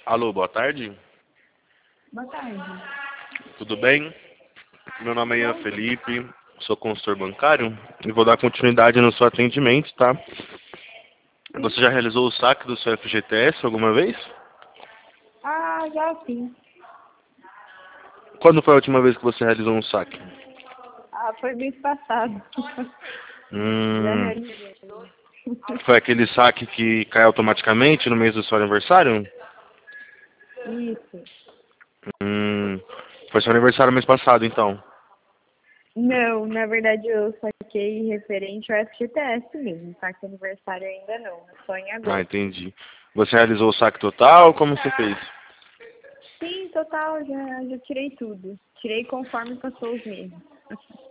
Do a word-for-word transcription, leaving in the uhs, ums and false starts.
Alô, boa tarde. Boa tarde. Tudo bem? Meu nome é Ian Felipe, sou consultor bancário e vou dar continuidade no seu atendimento, tá? Você já realizou o saque do seu F G T S alguma vez? Ah, já sim. Quando foi a última vez que você realizou um saque? Ah, foi mês passado. Hum, Já realizei. foi aquele saque que cai automaticamente no mês do seu aniversário? Isso. Hum, foi seu aniversário mês passado, então. Não, na verdade eu saquei referente ao F G T S mesmo, tá? Que aniversário ainda não, é só em Ah, agosto. entendi. Você realizou o saque total? Como você fez? Sim, total, já, já tirei tudo. Tirei conforme passou os meses.